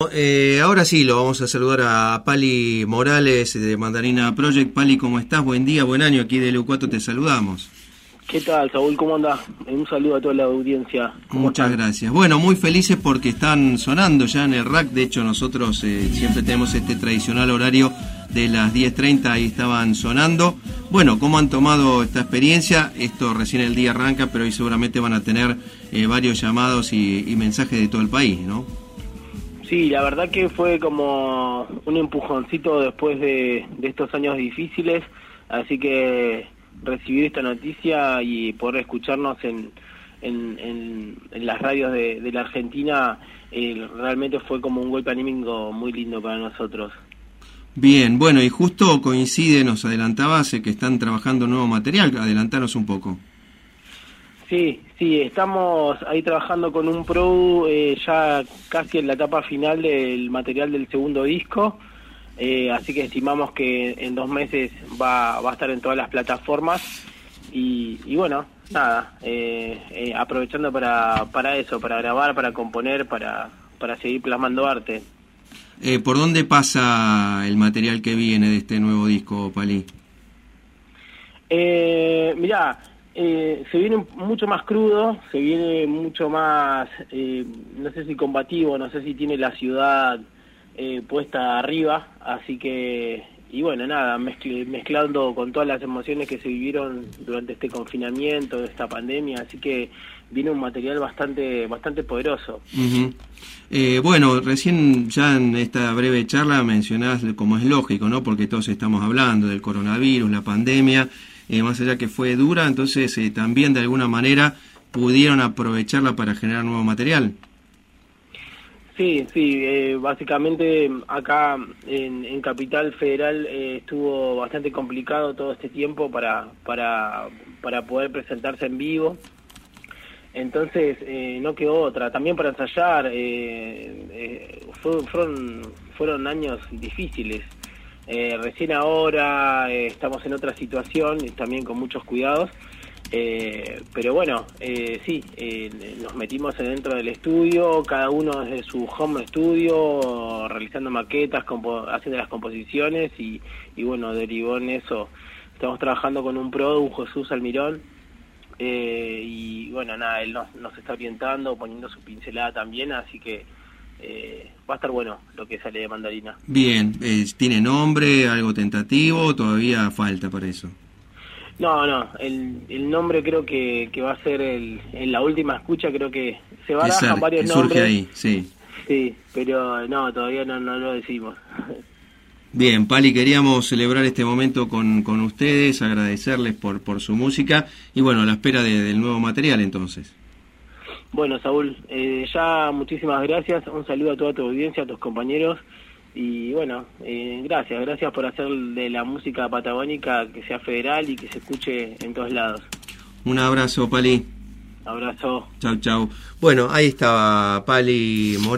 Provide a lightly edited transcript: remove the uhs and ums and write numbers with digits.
ahora sí lo vamos a saludar a Pali Morales de Mandarina Project. Pali, ¿cómo estás? Buen día, buen año. Aquí de LU4 te saludamos. ¿Qué tal, Saúl? ¿Cómo andás? Un saludo a toda la audiencia. Muchas gracias. Bueno, muy felices porque están sonando ya en el rack. De hecho, nosotros siempre tenemos este tradicional horario de las 10:30, ahí estaban sonando. Bueno, ¿cómo han tomado esta experiencia? Esto recién el día arranca, pero hoy seguramente van a tener varios llamados y mensajes de todo el país, ¿no? Sí, la verdad que fue como un empujoncito después de estos años difíciles, así que recibir esta noticia y poder escucharnos en las radios de la Argentina realmente fue como un golpe anímico muy lindo para nosotros. Bien, bueno, y justo coincide, nos adelantabas que están trabajando nuevo material. Adelantanos un poco. Sí, estamos ahí trabajando con un pro ya casi en la etapa final del material del segundo disco. Así que estimamos que en 2 meses va a estar en todas las plataformas y bueno, nada, aprovechando para eso, para grabar, para componer, para seguir plasmando arte. ¿Por dónde pasa el material que viene de este nuevo disco, Pali? Mirá, se viene mucho más crudo, se viene mucho más, no sé si combativo, no sé si tiene la ciudad puesta arriba, así que, y bueno, nada, mezclando con todas las emociones que se vivieron durante este confinamiento, esta pandemia, así que viene un material bastante poderoso. Uh-huh. Bueno, recién ya en esta breve charla mencionás, como es lógico, ¿no? Porque todos estamos hablando del coronavirus, la pandemia, más allá que fue dura, entonces también de alguna manera pudieron aprovecharla para generar nuevo material. Sí, básicamente acá en Capital Federal estuvo bastante complicado todo este tiempo para poder presentarse en vivo, entonces no quedó otra, también para ensayar, fueron años difíciles, recién ahora estamos en otra situación, también con muchos cuidados. Pero bueno, sí, nos metimos dentro del estudio, cada uno desde su home studio, realizando maquetas, haciendo las composiciones y bueno, derivó en eso. Estamos trabajando con un Jesús Almirón, y bueno, nada, él nos está orientando, poniendo su pincelada también, así que va a estar bueno lo que sale de Mandarina. Bien, ¿tiene nombre, algo tentativo? Todavía falta para eso. No, el nombre creo que va a ser en la última escucha, creo que se barajan varios nombres. Surge ahí, sí. Sí, pero no, todavía no lo decimos. Bien, Pali, queríamos celebrar este momento con ustedes, agradecerles por su música y bueno, a la espera del nuevo material entonces. Bueno, Saúl, ya muchísimas gracias, un saludo a toda tu audiencia, a tus compañeros. Y bueno, gracias por hacer de la música patagónica que sea federal y que se escuche en todos lados. Un abrazo, Pali. Abrazo. Chau. Bueno, ahí estaba Pali Morales.